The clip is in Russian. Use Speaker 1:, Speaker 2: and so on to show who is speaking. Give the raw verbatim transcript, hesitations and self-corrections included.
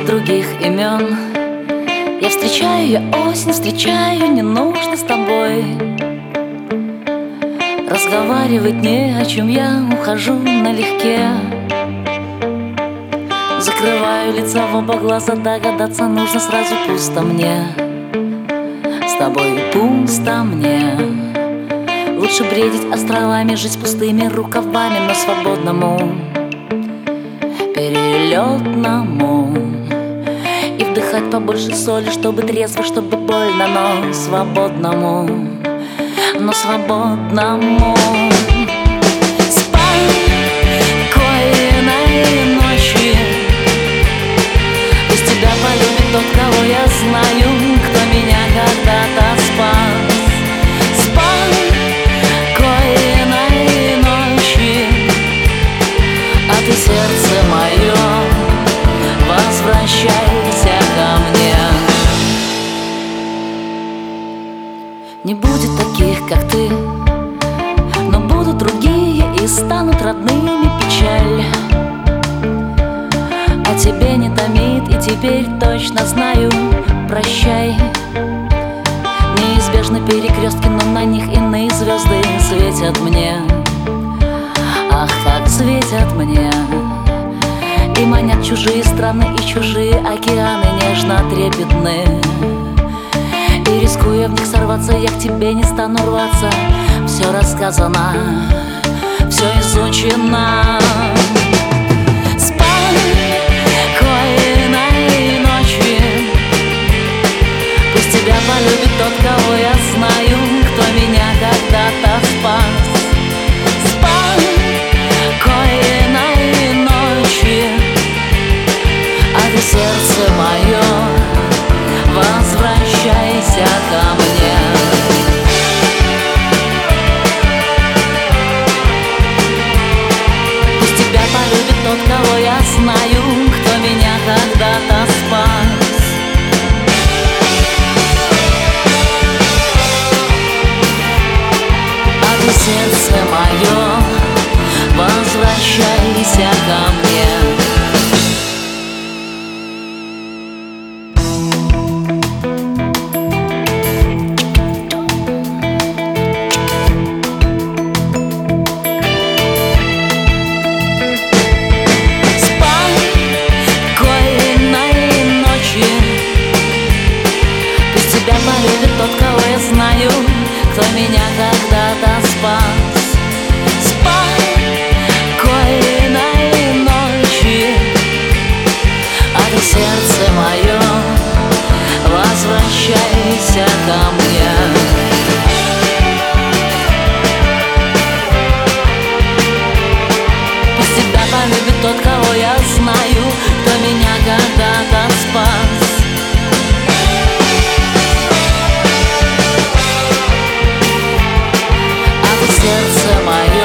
Speaker 1: других имен. Я встречаю, я осень встречаю, не нужно с тобой разговаривать не о чем, я ухожу налегке. Закрываю лицо в оба глаза, догадаться нужно сразу пусто мне. С тобой пусто мне. Лучше бредить островами, жить пустыми рукавами, но свободному, перелетному. И вдыхать побольше соли, чтобы трезво, чтобы больно, но свободному, но свободному. Спокойной ночи. Пусть тебя полюбит тот, кого я знаю, кто меня когда-то спас. Спокойной ночи. А ты, сердце мое, возвращайся ко мне. Не будет таких, как ты, но будут другие и станут родными печаль. А тебе не томит, и теперь точно знаю, прощай. Неизбежны перекрестки, но на них иные звезды светят мне. Ах, как светят мне. И манят чужие страны и чужие океаны нежно трепетны. И рискуя в них сорваться, я к тебе не стану рваться. Все рассказано, все изучено. Спокойной ночи. Пусть тебя полюбит тот, кого я знаю, кто меня когда-то спас. Спокойной ночи. А ты, сердце мое, возвращайся ко мне. Пусть тебя полюбит тот, кого я знаю, кто меня когда-то спас. А ты, сердце мое, возвращайся ко мне. Полюбит тот, кого я знаю, кто меня когда-то спас. Спокойной ночи. А ты, сердце мое, возвращайся ко мне. Пусть тебя полюбит тот, кого я знаю, кто меня когда-то спас. Сердце мое,